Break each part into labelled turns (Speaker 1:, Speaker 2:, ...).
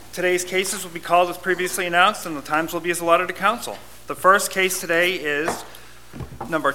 Speaker 1: Today's cases will be called as previously announced, and the times will be as allotted to counsel. The first case today is number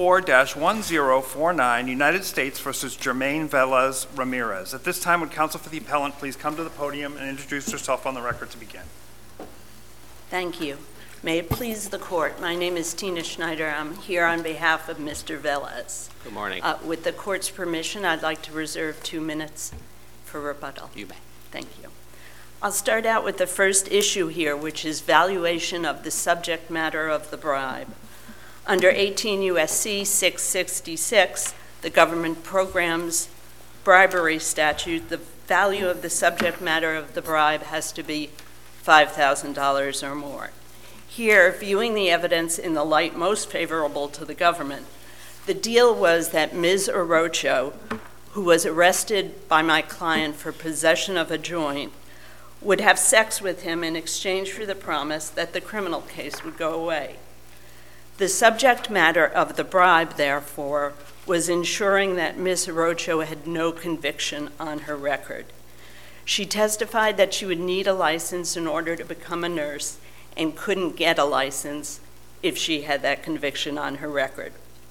Speaker 1: 24-1049, United States versus Germaine Velez Ramirez. At this time, would counsel for the appellant please come to the podium and introduce herself on the record to begin?
Speaker 2: Thank you. May it please the court, my name is Tina Schneider. I'm here on behalf of Mr. Velez.
Speaker 3: Good morning.
Speaker 2: With the court's permission, I'd like to reserve 2 minutes for rebuttal.
Speaker 3: You may.
Speaker 2: Thank you. I'll start out with the first issue here, which is valuation of the subject matter of the bribe. Under 18 U.S.C. 666, the government program's bribery statute, the value of the subject matter of the bribe has to be $5,000 or more. Here, viewing the evidence in the light most favorable to the government, the deal was that Ms. Orocho, who was arrested by my client for possession of a joint, would have sex with him in exchange for the promise that the criminal case would go away. The subject matter of the bribe, therefore, was ensuring that Ms. Orocho had no conviction on her record. She testified that she would need a license in order to become a nurse and couldn't get a license if she had that conviction on her record.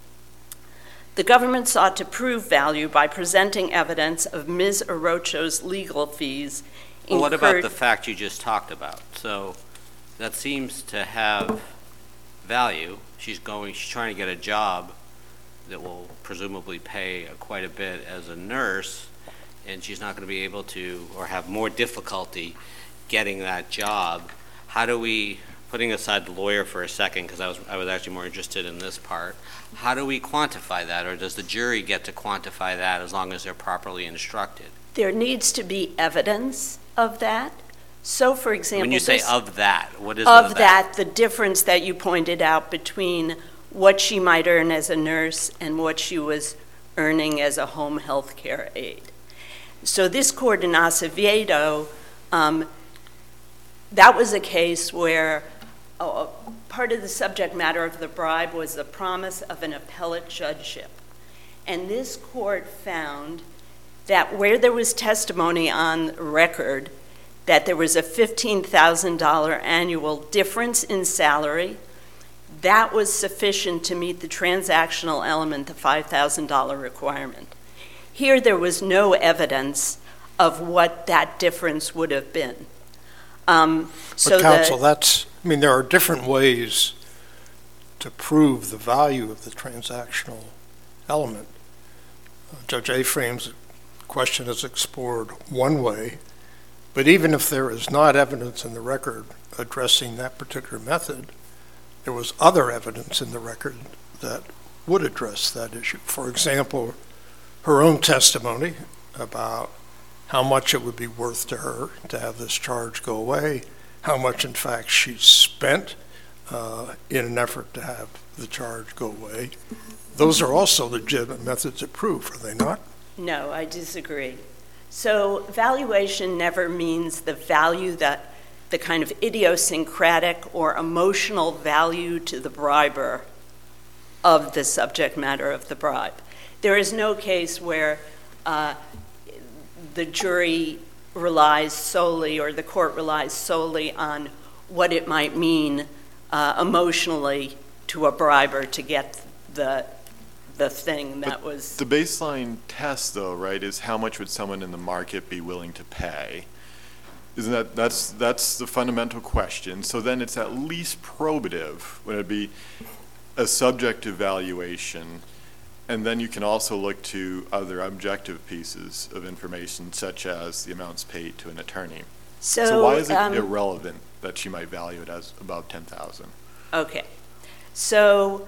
Speaker 2: The government sought to prove value by presenting evidence of Ms. Orocho's legal fees.
Speaker 3: Well, what about the fact you just talked about? So that seems to have value. She's trying to get a job that will presumably pay quite a bit as a nurse, and she's not going to be able to, or have more difficulty getting that job. How do we, putting aside the lawyer for a second, because I was actually more interested in this part, how do we quantify that, or does the jury get to quantify that as long as they're properly instructed?
Speaker 2: There needs to be evidence of that. So, for example,
Speaker 3: when you say of that, what is
Speaker 2: of that? The difference that you pointed out between what she might earn as a nurse and what she was earning as a home health care aide. So this court in Acevedo, that was a case where part of the subject matter of the bribe was the promise of an appellate judgeship. And this court found that where there was testimony on record that there was a $15,000 annual difference in salary, that was sufficient to meet the transactional element, the $5,000 requirement. Here there was no evidence of what that difference would have been.
Speaker 4: But counsel, there are different ways to prove the value of the transactional element. Judge Aframe's question is explored one way, but even if there is not evidence in the record addressing that particular method, there was other evidence in the record that would address that issue. For example, her own testimony about how much it would be worth to her to have this charge go away, how much in fact she spent in an effort to have the charge go away. Those are also legitimate methods of proof, are they not?
Speaker 2: No, I disagree. So valuation never means the value, that the kind of idiosyncratic or emotional value to the briber of the subject matter of the bribe. There is no case where the jury relies solely, or the court relies solely on what it might mean emotionally to a briber to get the thing that was.
Speaker 5: The baseline test, though, right, is how much would someone in the market be willing to pay? Isn't that's the fundamental question? So then it's at least probative when it'd be a subjective valuation, and then you can also look to other objective pieces of information, such as the amounts paid to an attorney. So why is it irrelevant that she might value it as above $10,000?
Speaker 2: Okay, so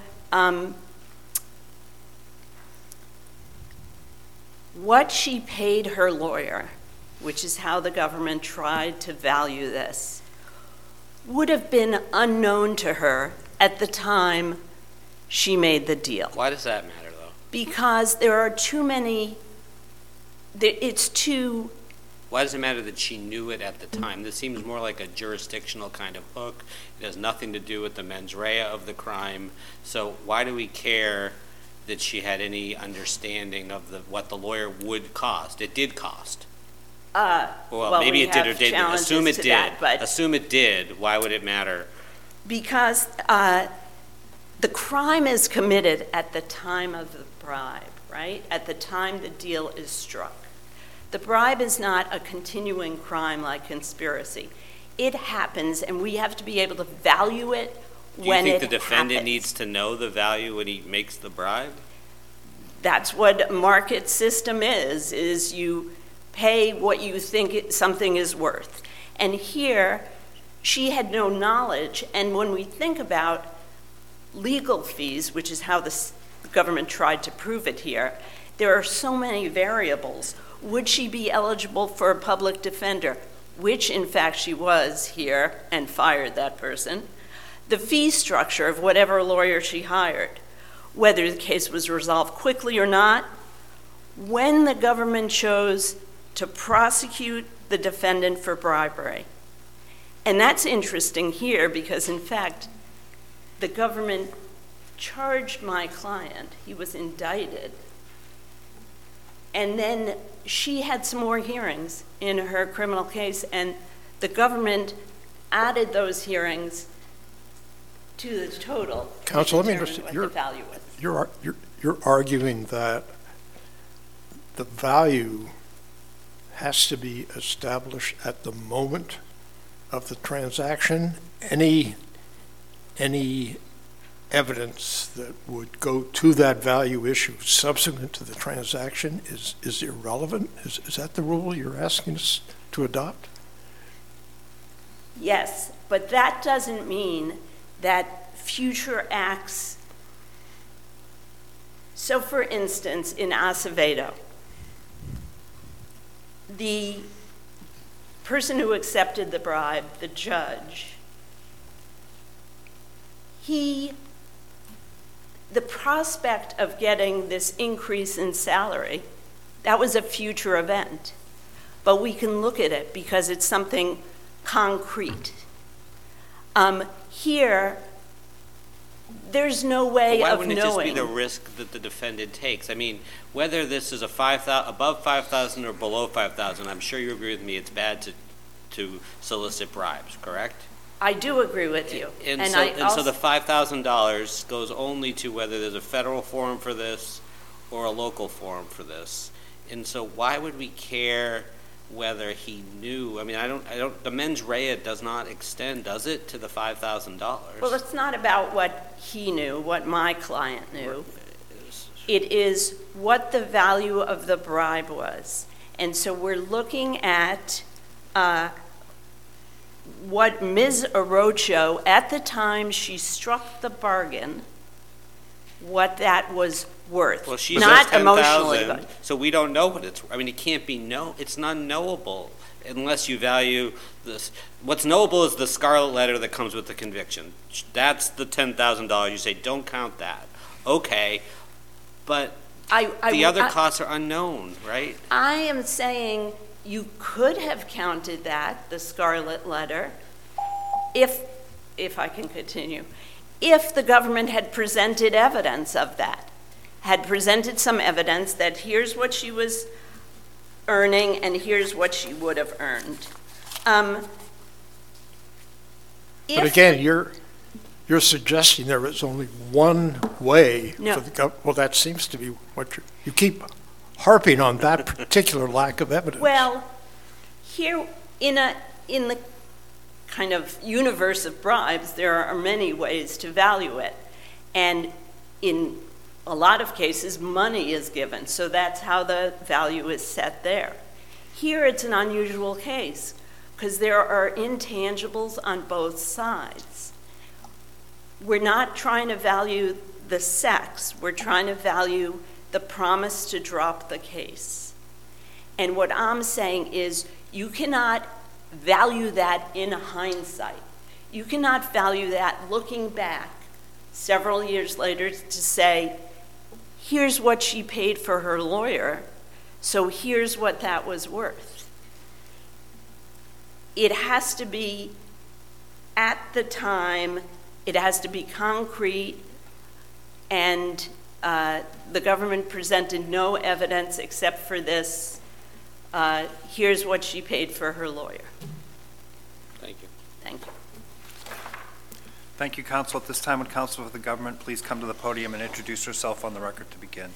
Speaker 2: what she paid her lawyer, which is how the government tried to value this, would have been unknown to her at the time she made the deal.
Speaker 3: Why does that matter, though?
Speaker 2: Because there are too many, it's too.
Speaker 3: Why does it matter that she knew it at the time? This seems more like a jurisdictional kind of hook. It has nothing to do with the mens rea of the crime. So why do we care that she had any understanding of what the lawyer would cost? It did cost.
Speaker 2: Well,
Speaker 3: maybe
Speaker 2: we
Speaker 3: it did or
Speaker 2: have
Speaker 3: didn't. Assume
Speaker 2: challenges
Speaker 3: it
Speaker 2: to that,
Speaker 3: did.
Speaker 2: but-
Speaker 3: Assume it did. Why would it matter?
Speaker 2: Because the crime is committed at the time of the bribe, right? At the time the deal is struck. The bribe is not a continuing crime like conspiracy. It happens, and we have to be able to value it
Speaker 3: Do you
Speaker 2: when
Speaker 3: think
Speaker 2: it
Speaker 3: the defendant
Speaker 2: happens.
Speaker 3: needs to know the value when he makes the bribe?
Speaker 2: That's what a market system is you pay what you think something is worth. And here, she had no knowledge, and when we think about legal fees, which is how the government tried to prove it here, there are so many variables. Would she be eligible for a public defender? Which, in fact, she was here and fired that person. The fee structure of whatever lawyer she hired, whether the case was resolved quickly or not, when the government chose to prosecute the defendant for bribery. And that's interesting here because, in fact, the government charged my client. He was indicted. And then she had some more hearings in her criminal case, and the government added those hearings to the total.
Speaker 4: Counsel, let me
Speaker 2: determine
Speaker 4: understand.
Speaker 2: what the value was.
Speaker 4: You're arguing that the value has to be established at the moment of the transaction. Any evidence that would go to that value issue subsequent to the transaction is irrelevant? Is that the rule you're asking us to adopt?
Speaker 2: Yes, but that doesn't mean that future acts. So, for instance, in Acevedo, the person who accepted the bribe, the judge, the prospect of getting this increase in salary, that was a future event. But we can look at it because it's something concrete. Here, there's no way
Speaker 3: Why
Speaker 2: of
Speaker 3: wouldn't
Speaker 2: knowing.
Speaker 3: it just be the risk that the defendant takes? I mean, whether this is above 5,000 or below 5,000, I'm sure you agree with me, it's bad to solicit bribes, correct?
Speaker 2: I do agree with you.
Speaker 3: And
Speaker 2: I
Speaker 3: so the $5,000 goes only to whether there's a federal forum for this or a local forum for this. And so why would we care whether he knew? I mean, the mens rea does not extend, does it, to the $5,000?
Speaker 2: Well, it's not about what he knew, what my client knew. It is what the value of the bribe was. And so we're looking at what Ms. Orocho, at the time she struck the bargain, what that was worth.
Speaker 3: Well, she
Speaker 2: not
Speaker 3: says
Speaker 2: emotionally,
Speaker 3: 10,000,
Speaker 2: but
Speaker 3: so we don't know what it's. I mean, it can't be it's not knowable unless you value this. What's knowable is the scarlet letter that comes with the conviction. That's the $10,000. You say, don't count that. Okay, but the other costs are unknown, right?
Speaker 2: I am saying you could have counted that, the scarlet letter, if I can continue, if the government had presented evidence of that, had presented some evidence that here's what she was earning and here's what she would have earned.
Speaker 4: But again, you're suggesting there is only one way
Speaker 2: No.
Speaker 4: for the government. Well, that seems to be what you keep harping on that particular lack of evidence.
Speaker 2: Well, here in the kind of universe of bribes, there are many ways to value it. And in a lot of cases, money is given, so that's how the value is set there. Here it's an unusual case because there are intangibles on both sides. We're not trying to value the sex, we're trying to value the promise to drop the case. And what I'm saying is you cannot value that in hindsight. You cannot value that looking back several years later to say, here's what she paid for her lawyer, so here's what that was worth. It has to be at the time, it has to be concrete, and the government presented no evidence except for this Here's what she paid for her lawyer.
Speaker 3: Thank you.
Speaker 2: Thank you.
Speaker 1: Thank you, counsel. At this time, would counsel for the government please come to the podium and introduce herself on the record to begin?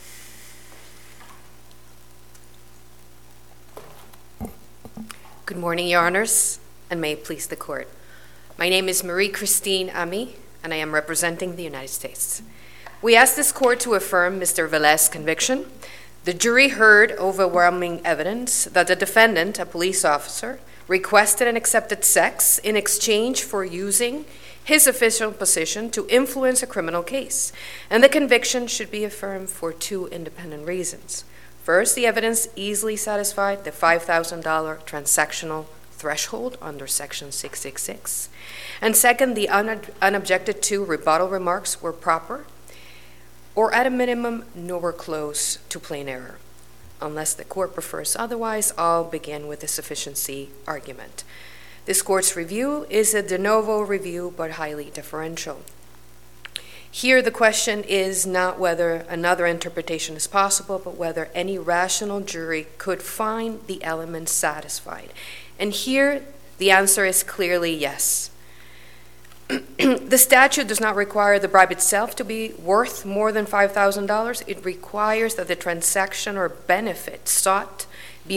Speaker 6: Good morning, Your Honors, and may it please the Court. My name is Marie-Christine Ami, and I am representing the United States. We ask this Court to affirm Mr. Velez's conviction. The jury heard overwhelming evidence that the defendant, a police officer, requested and accepted sex in exchange for using his official position to influence a criminal case, and the conviction should be affirmed for two independent reasons. First, the evidence easily satisfied the $5,000 transactional threshold under Section 666. And second, the unobjected to rebuttal remarks were proper, or at a minimum, nowhere close to plain error. Unless the Court prefers otherwise, I'll begin with the sufficiency argument. This Court's review is a de novo review, but highly deferential. Here, the question is not whether another interpretation is possible, but whether any rational jury could find the elements satisfied. And here, the answer is clearly yes. The statute does not require the bribe itself to be worth more than $5,000. It requires that the transaction or benefit sought be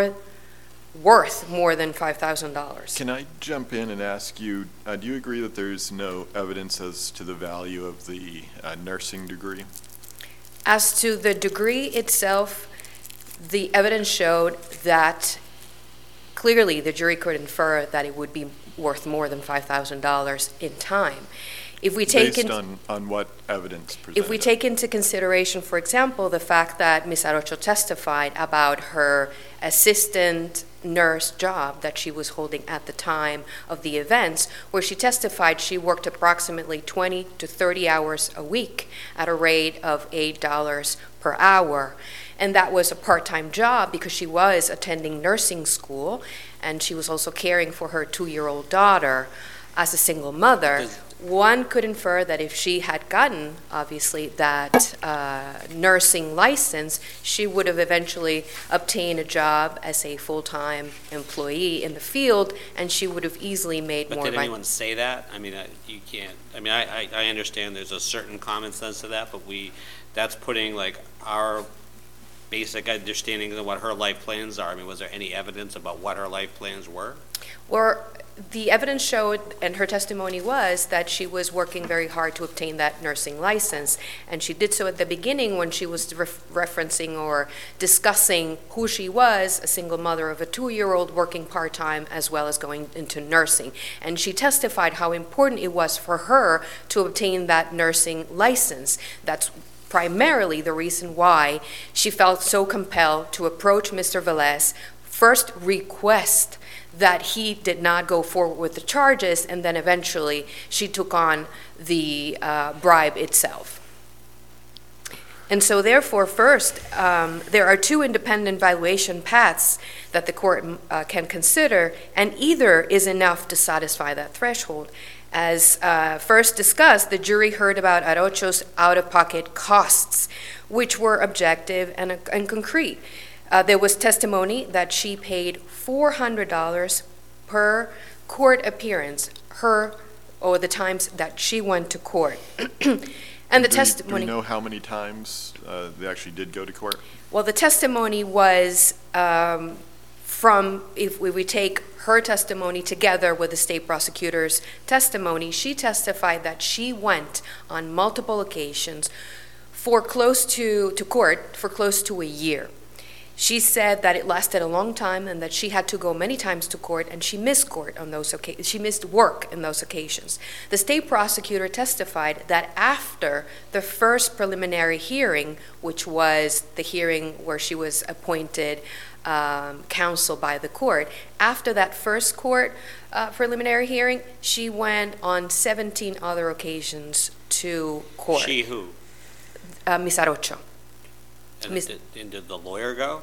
Speaker 6: worth more than $5,000.
Speaker 5: Can I jump in and ask you, do you agree that there's no evidence as to the value of the nursing degree?
Speaker 6: As to the degree itself, the evidence showed that clearly the jury could infer that it would be worth more than $5,000 in time. If we take
Speaker 5: Based on what evidence presented?
Speaker 6: If we take into consideration, for example, the fact that Ms. Arocho testified about her assistant nurse job that she was holding at the time of the events, where she testified she worked approximately 20 to 30 hours a week at a rate of $8 per hour. And that was a part-time job because she was attending nursing school, and she was also caring for her 2-year-old daughter as a single mother. One could infer that if she had gotten, obviously, that nursing license, she would have eventually obtained a job as a full-time employee in the field, and she would have easily made more money.
Speaker 3: But did anyone say that? I mean, you can't. I mean, I understand there's a certain common sense to that, but that's putting like our basic understanding of what her life plans are. I mean, was there any evidence about what her life plans were?
Speaker 6: Well, the evidence showed, and her testimony was, that she was working very hard to obtain that nursing license, and she did so at the beginning when she was referencing or discussing who she was, a single mother of a 2-year-old working part-time as well as going into nursing. And she testified how important it was for her to obtain that nursing license. That's primarily the reason why she felt so compelled to approach Mr. Velez, first request that he did not go forward with the charges, and then eventually she took on the bribe itself. And so therefore, first, there are two independent valuation paths that the court can consider, and either is enough to satisfy that threshold. As first discussed, the jury heard about Arocho's out-of-pocket costs, which were objective and concrete. There was testimony that she paid $400 per court appearance, or the times that she went to court. And the testimony.
Speaker 5: Do we know how many times they actually did go to court?
Speaker 6: Well, the testimony was from, if we take her testimony together with the state prosecutor's testimony, she testified that she went on multiple occasions to court for close to a year. She said that it lasted a long time and that she had to go many times to court, and she missed court on those occasions. She missed work in those occasions. The state prosecutor testified that after the first preliminary hearing, which was the hearing where she was appointed counsel by the court, after that first court preliminary hearing, she went on 17 other occasions to court.
Speaker 3: She who?
Speaker 6: Ms. Arocho.
Speaker 3: And did the lawyer go?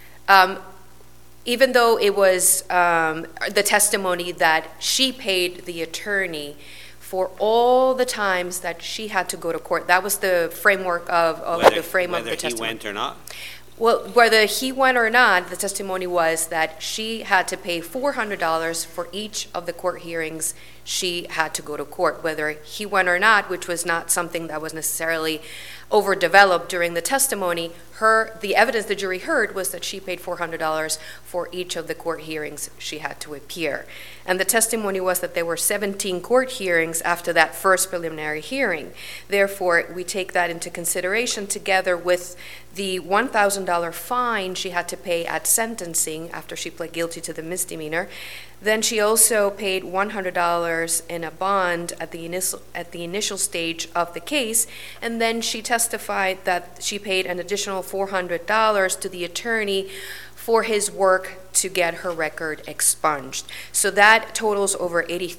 Speaker 6: Even though it was the testimony that she paid the attorney for all the times that she had to go to court, that was the framework of the testimony.
Speaker 3: Whether he went or not?
Speaker 6: Well, whether he went or not, the testimony was that she had to pay $400 for each of the court hearings she had to go to court, whether he went or not, which was not something that was necessarily overdeveloped during the testimony. The evidence the jury heard was that she paid $400 for each of the court hearings she had to appear. And the testimony was that there were 17 court hearings after that first preliminary hearing. Therefore, we take that into consideration together with the $1,000 fine she had to pay at sentencing after she pled guilty to the misdemeanor. Then she also paid $100 in a bond at the initial stage of the case, and then she testified that she paid an additional $400 to the attorney for his work to get her record expunged. So that totals over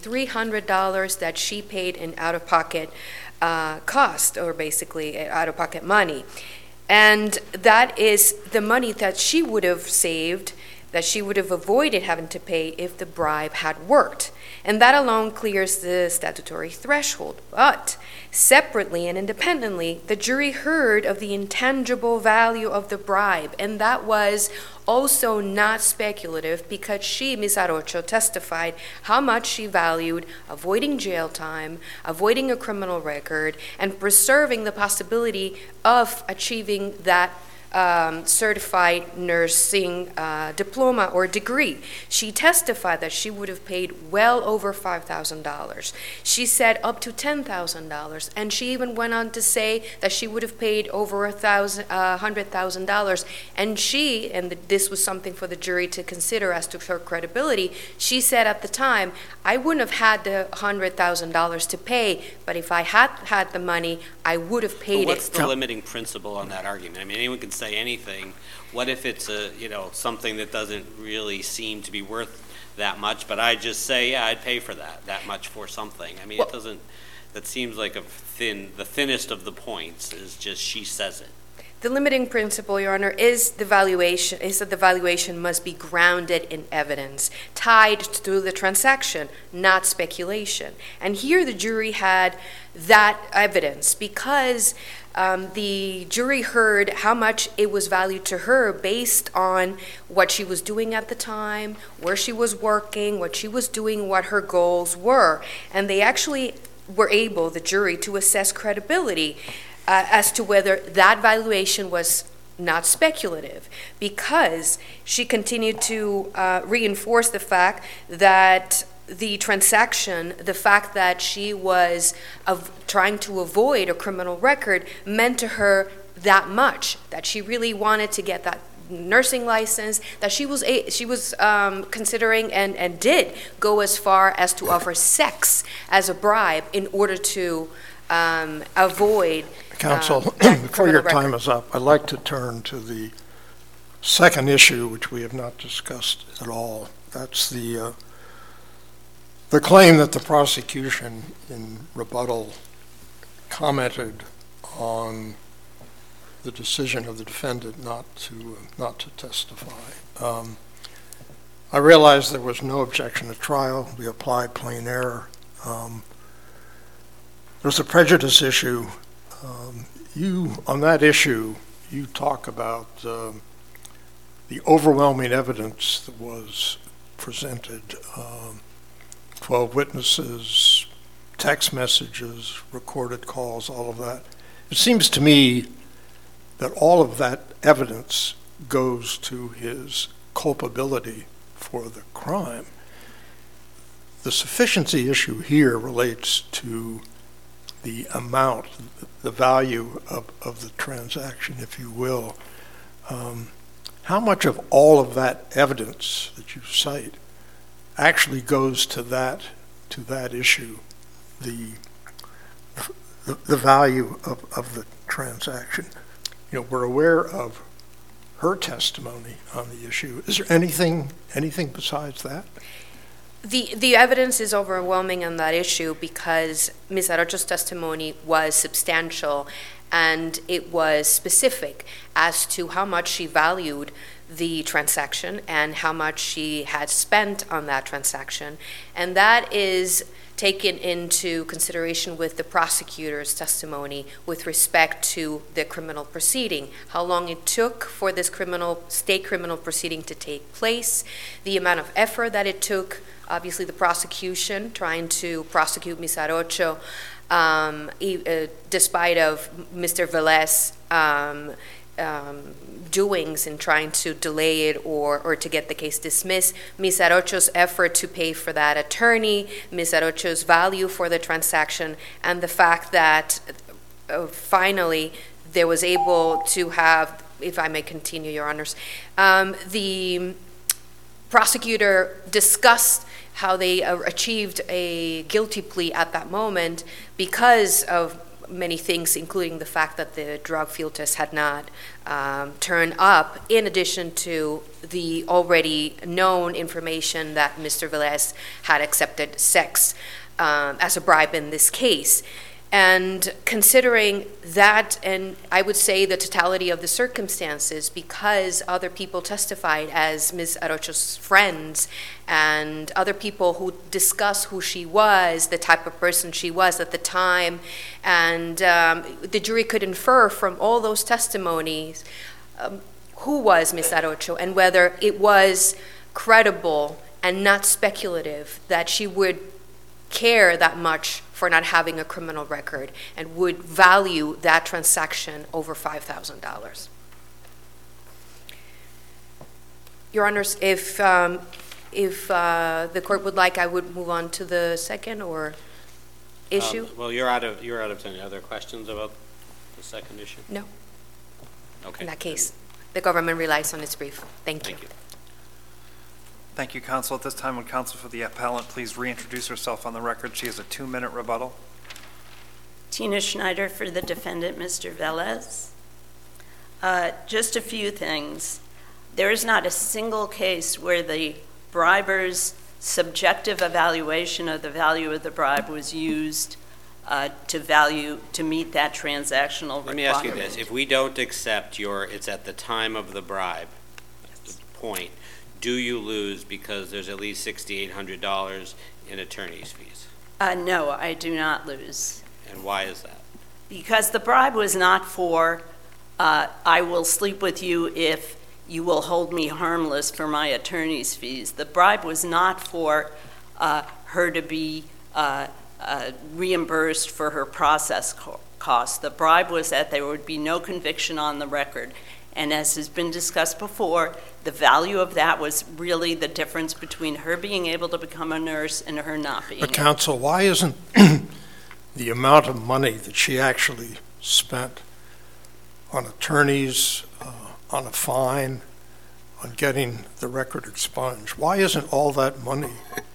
Speaker 6: $8,300 that she paid in out-of-pocket cost, or basically out-of-pocket money. And that is the money that she would have saved, that she would have avoided having to pay if the bribe had worked. And that alone clears the statutory threshold. But separately and independently, the jury heard of the intangible value of the bribe, and that was also not speculative because she, Ms. Arocho, testified how much she valued avoiding jail time, avoiding a criminal record, and preserving the possibility of achieving that certified nursing diploma or degree. She testified that she would have paid well over $5,000. She said up to $10,000, and she even went on to say that she would have paid over $100,000. And this was something for the jury to consider as to her credibility. She said at the time, I wouldn't have had the $100,000 to pay, but if I had had the money, I would have paid it.
Speaker 3: What's the limiting principle on that argument? I mean, anyone can say anything. What if it's something that doesn't really seem to be worth that much, but I just say, yeah, I'd pay for that much for something. I mean, it doesn't, that seems like the thinnest of the points is just she says it.
Speaker 6: The limiting principle, Your Honor, is that the valuation must be grounded in evidence, tied to the transaction, not speculation. And here the jury had that evidence because the jury heard how much it was valued to her based on what she was doing at the time, where she was working, what she was doing, what her goals were. And they actually were able, the jury, to assess credibility as to whether that valuation was not speculative, because she continued to reinforce the fact that the transaction, the fact that she was trying to avoid a criminal record meant to her that much, that she really wanted to get that nursing license, that she was considering and did go as far as to offer sex as a bribe in order to avoid
Speaker 4: Counsel, before your time is up, I'd like to turn to the second issue, which we have not discussed at all. That's the claim that the prosecution in rebuttal commented on the decision of the defendant not to testify. I realize there was no objection at trial. We applied plain error. There's a prejudice issue. On that issue, you talk about the overwhelming evidence that was presented, 12 witnesses, text messages, recorded calls, all of that. It seems to me that all of that evidence goes to his culpability for the crime. The sufficiency issue here relates to the amount, the value of the transaction, if you will. How much of all of that evidence that you cite actually goes to that issue, the value of the transaction? We're aware of her testimony on the issue. Is there anything besides that?
Speaker 6: The evidence is overwhelming on that issue because Ms. Arocho's testimony was substantial and it was specific as to how much she valued the transaction and how much she had spent on that transaction. And that is taken into consideration with the prosecutor's testimony with respect to the criminal proceeding, how long it took for this state criminal proceeding to take place, the amount of effort that it took, obviously the prosecution trying to prosecute Ms. Arocho, despite of Mr. Velez doings in trying to delay it or to get the case dismissed, Ms. Arocho's effort to pay for that attorney, Ms. Arocho's value for the transaction, and the fact that finally there was able to have, if I may continue, Your Honors, the prosecutor discussed how they achieved a guilty plea at that moment because of many things, including the fact that the drug field test had not turned up, in addition to the already known information that Mr. Velez had accepted sex as a bribe in this case. And considering that, and I would say the totality of the circumstances, because other people testified as Ms. Arocho's friends and other people who discussed who she was, the type of person she was at the time, and the jury could infer from all those testimonies who was Ms. Arocho and whether it was credible and not speculative that she would care that much for not having a criminal record and would value that transaction over $5,000. Your Honors, if the court would like, I would move on to the second or issue.
Speaker 3: Well, you're out of any other questions about the second issue?
Speaker 6: No.
Speaker 3: Okay.
Speaker 6: In that case, the government relies on its brief. Thank you.
Speaker 3: Thank you.
Speaker 1: Thank you, counsel. At this time, would counsel for the appellant please reintroduce herself on the record? She has a 2-minute rebuttal.
Speaker 2: Tina Schneider for the defendant, Mr. Velez. Just a few things. There is not a single case where the briber's subjective evaluation of the value of the bribe was used to meet that transactional requirement.
Speaker 3: Let me ask you this. If we don't accept it's at the time of the bribe point, do you lose because there's at least $6,800 in attorney's fees?
Speaker 2: No, I do not lose.
Speaker 3: And why is that?
Speaker 2: Because the bribe was not for, I will sleep with you if you will hold me harmless for my attorney's fees. The bribe was not for her to be reimbursed for her process costs. The bribe was that there would be no conviction on the record. And as has been discussed before, the value of that was really the difference between her being able to become a nurse and her not being.
Speaker 4: But counsel, why isn't the amount of money that she actually spent on attorneys, on a fine, on getting the record expunged, why isn't all that money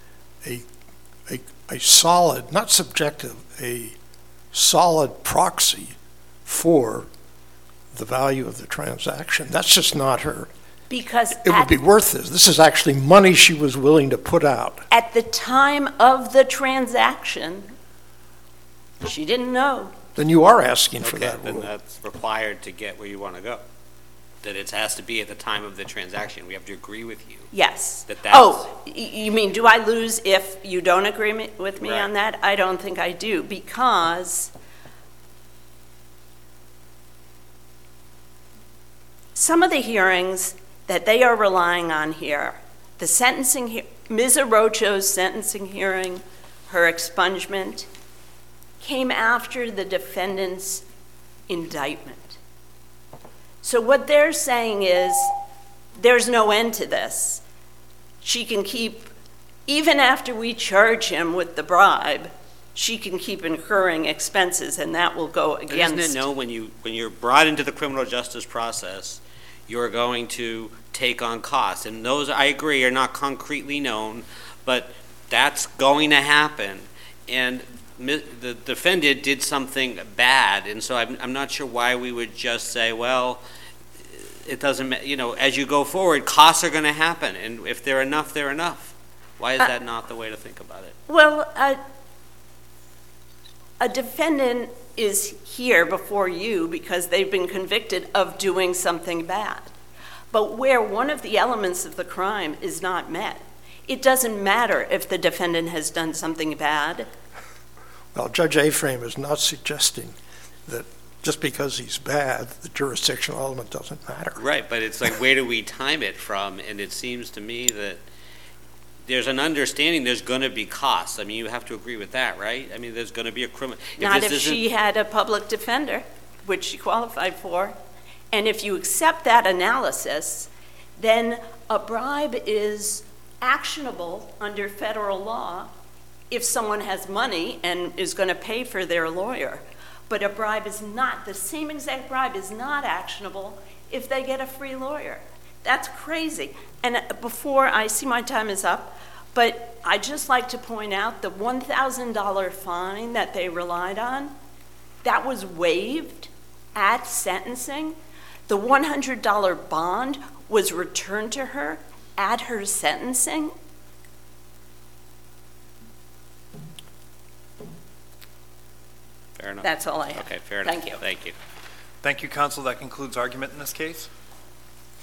Speaker 4: a solid, not subjective, a solid proxy for the value of the transaction? That's just not her.
Speaker 2: Because
Speaker 4: it would be worth this. This is actually money she was willing to put out.
Speaker 2: At the time of the transaction, she didn't know.
Speaker 4: Then you are asking for that
Speaker 3: then
Speaker 4: rule.
Speaker 3: That's required to get where you want to go. That it has to be at the time of the transaction. We have to agree with you.
Speaker 2: Yes.
Speaker 3: That's
Speaker 2: you mean, do I lose if you don't agree with me on that? I don't think I do, because some of the hearings that they are relying on here, the sentencing, Ms. Arocho's sentencing hearing, her expungement, came after the defendant's indictment. So what they're saying is, there's no end to this. She can keep, even after we charge him with the bribe, she can keep incurring expenses, and that will go against.
Speaker 3: Isn't it known when you're brought into the criminal justice process, you're going to take on costs, and those, I agree, are not concretely known, but that's going to happen. And the defendant did something bad, and so I'm not sure why we would just say, well, it doesn't, as you go forward, costs are going to happen, and if they're enough, they're enough. Why is that not the way to think about it?
Speaker 2: Well, a defendant is here before you because they've been convicted of doing something bad. but where one of the elements of the crime is not met. It doesn't matter if the defendant has done something bad.
Speaker 4: Well, Judge Aframe is not suggesting that just because he's bad, the jurisdictional element doesn't matter.
Speaker 3: Right, but it's like, where do we time it from? And it seems to me that there's an understanding there's going to be costs. I mean, you have to agree with that, right? I mean, there's going to be a criminal.
Speaker 2: Not if she had a public defender, which she qualified for. And if you accept that analysis, then a bribe is actionable under federal law if someone has money and is going to pay for their lawyer. But a bribe is not, the same exact bribe is not actionable if they get a free lawyer. That's crazy. And before, I see my time is up, but I'd just like to point out the $1,000 fine that they relied on, that was waived at sentencing. The $100 bond was returned to her at her sentencing.
Speaker 3: Fair enough.
Speaker 2: That's all I have.
Speaker 3: Okay, fair enough.
Speaker 2: Thank you.
Speaker 3: Thank you.
Speaker 1: Thank you, counsel. That concludes argument in this case.